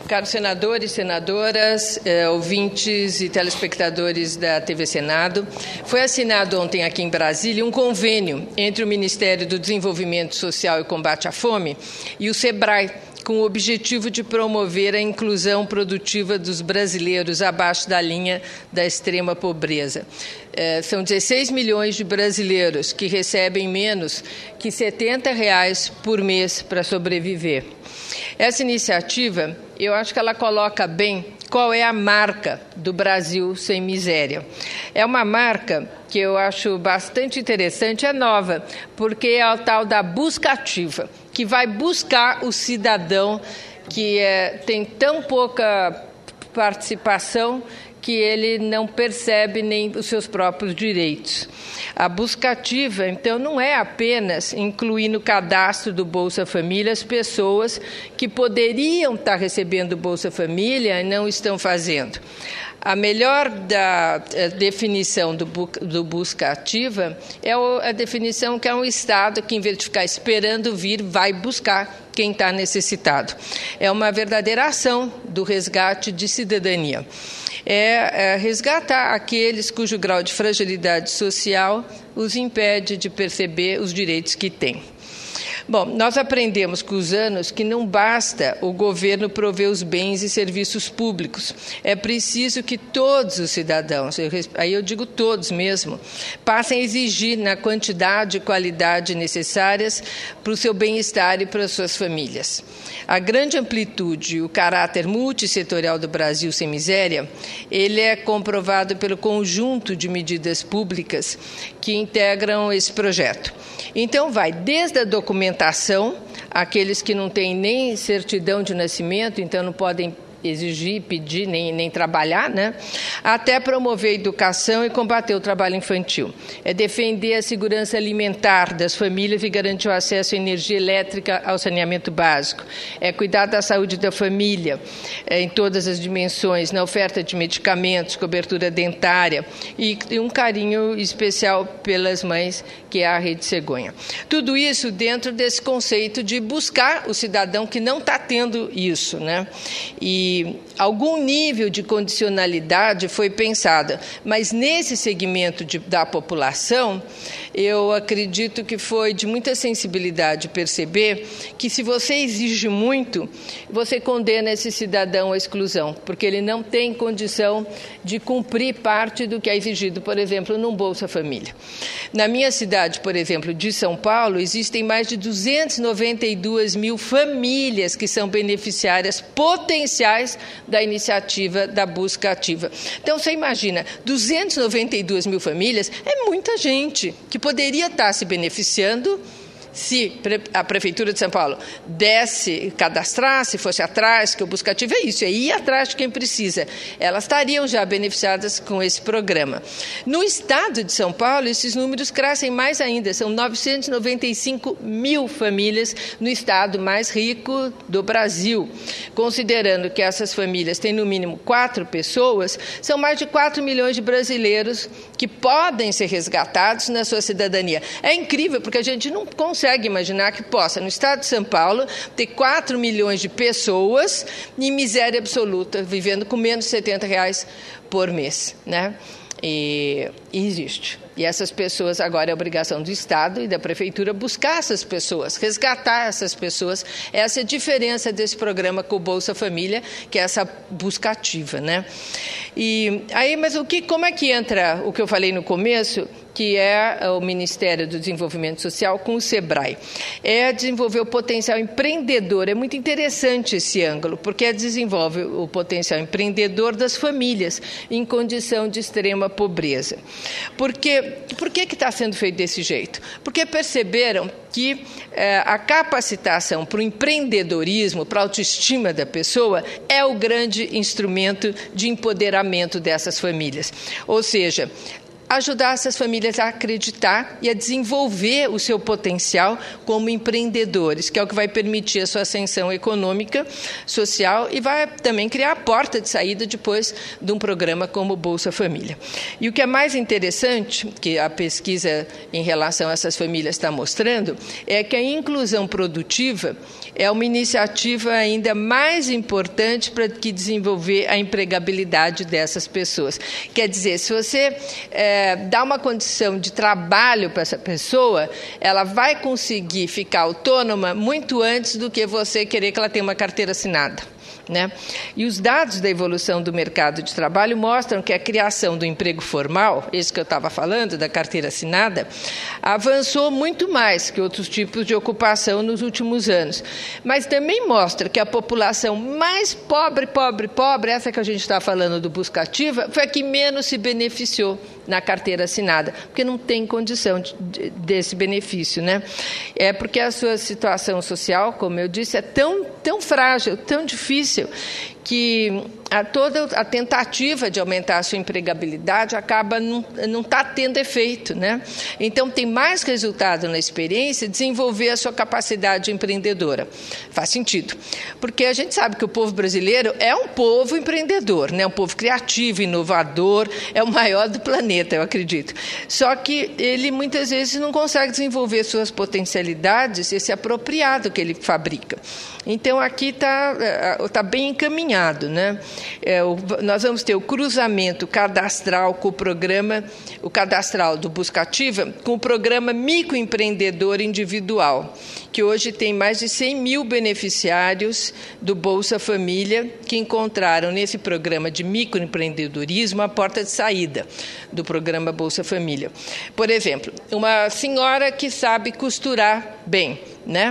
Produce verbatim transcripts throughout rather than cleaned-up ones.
Caros senadores, senadoras, eh, ouvintes e telespectadores da T V Senado, foi assinado ontem aqui em Brasília um convênio entre o Ministério do Desenvolvimento Social e Combate à Fome e o SEBRAE, com o objetivo de promover a inclusão produtiva dos brasileiros abaixo da linha da extrema pobreza. É, são dezesseis milhões de brasileiros que recebem menos que setenta reais por mês para sobreviver. Essa iniciativa, eu acho que ela coloca bem qual é a marca do Brasil sem miséria. É uma marca que eu acho bastante interessante, é nova, porque é a tal da busca ativa, que vai buscar o cidadão que é, tem tão pouca participação que ele não percebe nem os seus próprios direitos. A busca ativa, então, não é apenas incluir no cadastro do Bolsa Família as pessoas que poderiam estar recebendo Bolsa Família e não estão fazendo. A melhor da a definição do, do busca ativa é a definição que é um Estado que, em vez de ficar esperando vir, vai buscar quem está necessitado. É uma verdadeira ação do resgate de cidadania. É, é resgatar aqueles cujo grau de fragilidade social os impede de perceber os direitos que têm. Bom, nós aprendemos com os anos que não basta o governo prover os bens e serviços públicos. É preciso que todos os cidadãos, eu, aí eu digo todos mesmo, passem a exigir na quantidade e qualidade necessárias para o seu bem-estar e para as suas famílias. A grande amplitude e o caráter multissetorial do Brasil sem miséria, ele é comprovado pelo conjunto de medidas públicas que integram esse projeto. Então, vai desde a documentação, aqueles que não têm nem certidão de nascimento, então não podem exigir, pedir, nem, nem trabalhar, né? Até promover a educação e combater o trabalho infantil. É defender a segurança alimentar das famílias e garantir o acesso à energia elétrica, ao saneamento básico. É cuidar da saúde da família é, em todas as dimensões, na oferta de medicamentos, cobertura dentária e, e um carinho especial pelas mães, que é a Rede Cegonha. Tudo isso dentro desse conceito de buscar o cidadão que não está tendo isso, né? E algum nível de condicionalidade foi pensada, mas nesse segmento de, da população, eu acredito que foi de muita sensibilidade perceber que se você exige muito, você condena esse cidadão à exclusão, porque ele não tem condição de cumprir parte do que é exigido, por exemplo, num Bolsa Família. Na minha cidade, por exemplo, de São Paulo, existem mais de duzentas e noventa e duas mil famílias que são beneficiárias potenciais da iniciativa da busca ativa. Então, você imagina, duzentas e noventa e duas mil famílias é muita gente que poderia estar se beneficiando se a Prefeitura de São Paulo desse, cadastrasse, fosse atrás, que o busca ativa é isso, é ir atrás de quem precisa. Elas estariam já beneficiadas com esse programa. No estado de São Paulo, esses números crescem mais ainda, são novecentas e noventa e cinco mil famílias no estado mais rico do Brasil. Considerando que essas famílias têm no mínimo quatro pessoas, são mais de quatro milhões de brasileiros que podem ser resgatados na sua cidadania. É incrível, porque a gente não consegue consegue imaginar que possa, no estado de São Paulo, ter quatro milhões de pessoas em miséria absoluta, vivendo com menos de setenta reais por mês, né? E, e existe. E essas pessoas, agora é obrigação do Estado e da Prefeitura buscar essas pessoas, resgatar essas pessoas. Essa é a diferença desse programa com o Bolsa Família, que é essa busca ativa, né? E aí, mas o que, como é que entra o que eu falei no começo, que é o Ministério do Desenvolvimento Social com o SEBRAE? É desenvolver o potencial empreendedor. É muito interessante esse ângulo, porque desenvolve o potencial empreendedor das famílias em condição de extrema pobreza. Porque, por que está sendo feito desse jeito? Porque perceberam que eh, a capacitação para o empreendedorismo, para a autoestima da pessoa, é o grande instrumento de empoderamento dessas famílias. Ou seja, ajudar essas famílias a acreditar e a desenvolver o seu potencial como empreendedores, que é o que vai permitir a sua ascensão econômica, social e vai também criar a porta de saída depois de um programa como o Bolsa Família. E o que é mais interessante, que a pesquisa em relação a essas famílias está mostrando, é que a inclusão produtiva é uma iniciativa ainda mais importante para que desenvolver a empregabilidade dessas pessoas. Quer dizer, se você é, dá uma condição de trabalho para essa pessoa, ela vai conseguir ficar autônoma muito antes do que você querer que ela tenha uma carteira assinada. Né? E os dados da evolução do mercado de trabalho mostram que a criação do emprego formal, esse que eu estava falando, da carteira assinada, avançou muito mais que outros tipos de ocupação nos últimos anos. Mas também mostra que a população mais pobre, pobre, pobre, essa que a gente está falando do busca ativa, foi a que menos se beneficiou na carteira assinada, porque não tem condição de, de, desse benefício, né? É porque a sua situação social, como eu disse, é tão, tão frágil, tão difícil, que a toda a tentativa de aumentar a sua empregabilidade acaba não não tá tendo efeito, né? Então tem mais resultado na experiência desenvolver a sua capacidade empreendedora. Faz sentido, porque a gente sabe que o povo brasileiro é um povo empreendedor, né? Um povo criativo, inovador, é o maior do planeta, eu acredito. Só que ele muitas vezes não consegue desenvolver suas potencialidades e se apropriar do que ele fabrica. Então aqui está tá bem encaminhado, né? É, o, nós vamos ter o cruzamento cadastral com o programa, o cadastral do Busca Ativa, com o programa Microempreendedor Individual, que hoje tem mais de cem mil beneficiários do Bolsa Família que encontraram nesse programa de microempreendedorismo a porta de saída do programa Bolsa Família. Por exemplo, uma senhora que sabe costurar bem, né?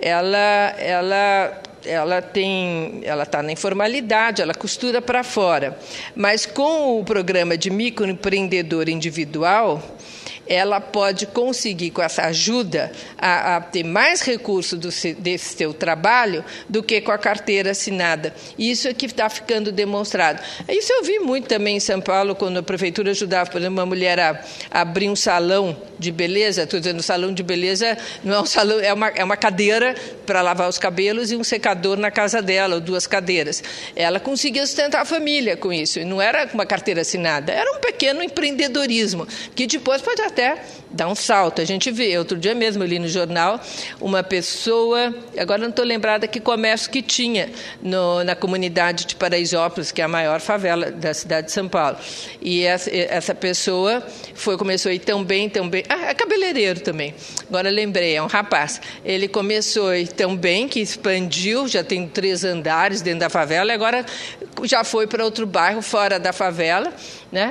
Ela, ela ela tem, ela está na informalidade, ela costura para fora, mas com o programa de microempreendedor individual, ela pode conseguir, com essa ajuda, a, a ter mais recursos do, desse seu trabalho do que com a carteira assinada. Isso é que está ficando demonstrado. Isso eu vi muito também em São Paulo, quando a prefeitura ajudava, por exemplo, uma mulher a, a abrir um salão de beleza. Estou dizendo, salão de beleza não é um salão, é uma, é uma cadeira para lavar os cabelos e um secador na casa dela, ou duas cadeiras. Ela conseguia sustentar a família com isso. E não era uma carteira assinada, era um pequeno empreendedorismo, que depois pode até até dar um salto. A gente vê, outro dia mesmo eu li no jornal uma pessoa, agora não estou lembrada que comércio que tinha no, na comunidade de Paraisópolis, que é a maior favela da cidade de São Paulo. E essa, essa pessoa foi, começou a ir tão bem, tão bem. Ah, é cabeleireiro também. Agora lembrei, é um rapaz. Ele começou a ir tão bem que expandiu, já tem três andares dentro da favela, e agora já foi para outro bairro fora da favela, né?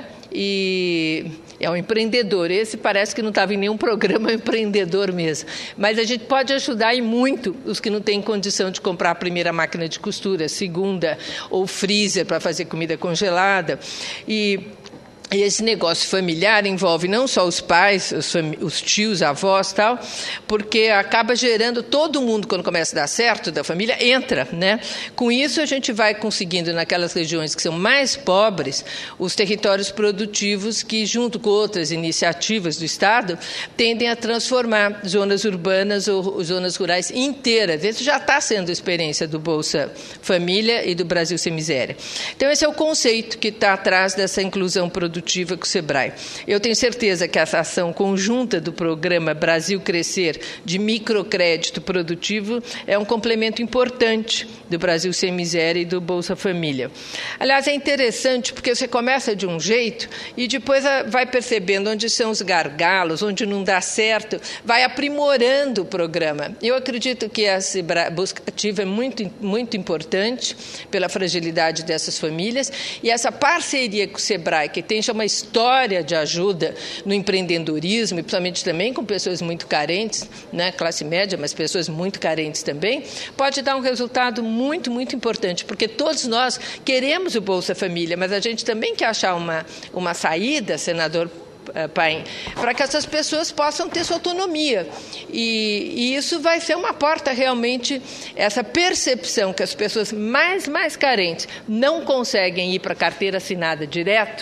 E é um empreendedor. Esse parece que não estava em nenhum programa, é um empreendedor mesmo. Mas a gente pode ajudar e muito os que não têm condição de comprar a primeira máquina de costura, a segunda, ou freezer para fazer comida congelada. E E esse negócio familiar envolve não só os pais, os, os tios, avós, tal, porque acaba gerando todo mundo, quando começa a dar certo, da família, entra, né? Com isso, a gente vai conseguindo, naquelas regiões que são mais pobres, os territórios produtivos que, junto com outras iniciativas do Estado, tendem a transformar zonas urbanas ou zonas rurais inteiras. Isso já está sendo a experiência do Bolsa Família e do Brasil Sem Miséria. Então, esse é o conceito que está atrás dessa inclusão produtiva com o SEBRAE. Eu tenho certeza que essa ação conjunta do programa Brasil Crescer de microcrédito produtivo é um complemento importante do Brasil Sem Miséria e do Bolsa Família. Aliás, é interessante porque você começa de um jeito e depois vai percebendo onde são os gargalos, onde não dá certo, vai aprimorando o programa. Eu acredito que a busca ativa é muito, muito importante pela fragilidade dessas famílias e essa parceria com o SEBRAE, que tem uma história de ajuda no empreendedorismo, e principalmente também com pessoas muito carentes, né, classe média, mas pessoas muito carentes também, pode dar um resultado muito, muito importante, porque todos nós queremos o Bolsa Família, mas a gente também quer achar uma, uma saída, senador Paim, para que essas pessoas possam ter sua autonomia. E, e isso vai ser uma porta realmente, essa percepção que as pessoas mais, mais carentes não conseguem ir para a carteira assinada direto,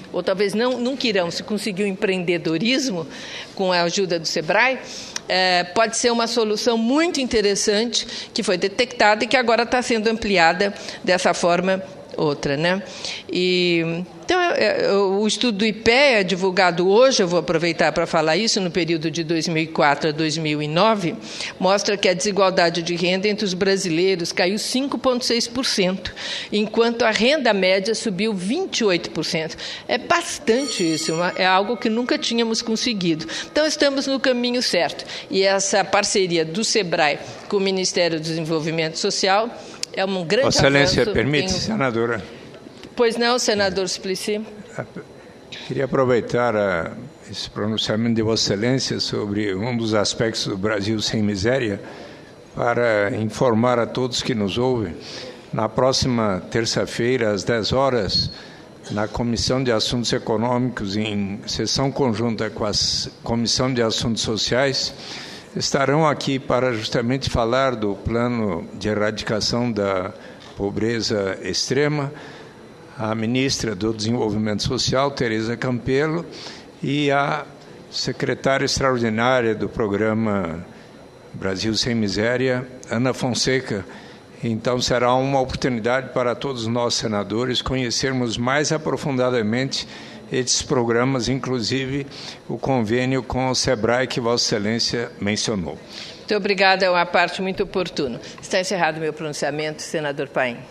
ou talvez não, nunca irão, se conseguir o empreendedorismo com a ajuda do SEBRAE, é, pode ser uma solução muito interessante que foi detectada e que agora está sendo ampliada dessa forma outra, né? E, então, o estudo do I P E A, divulgado hoje, eu vou aproveitar para falar isso, no período de dois mil e quatro a dois mil e nove, mostra que a desigualdade de renda entre os brasileiros caiu cinco vírgula seis por cento, enquanto a renda média subiu vinte e oito por cento. É bastante isso, é algo que nunca tínhamos conseguido. Então, estamos no caminho certo. E essa parceria do SEBRAE com o Ministério do Desenvolvimento Social é um grande avanço. Excelência, permite, tenho... senadora? Pois não, senador Suplicy. Queria aproveitar a, esse pronunciamento de Vossa Excelência sobre um dos aspectos do Brasil sem miséria para informar a todos que nos ouvem. Na próxima terça-feira, às dez horas, na Comissão de Assuntos Econômicos, em sessão conjunta com a Comissão de Assuntos Sociais, estarão aqui para justamente falar do plano de erradicação da pobreza extrema, a ministra do Desenvolvimento Social, Tereza Campelo, e a secretária extraordinária do programa Brasil Sem Miséria, Ana Fonseca. Então, será uma oportunidade para todos nós, senadores, conhecermos mais aprofundadamente esses programas, inclusive o convênio com o SEBRAE que Vossa Excelência mencionou. Muito obrigada, é uma parte muito oportuna. Está encerrado o meu pronunciamento, senador Paim.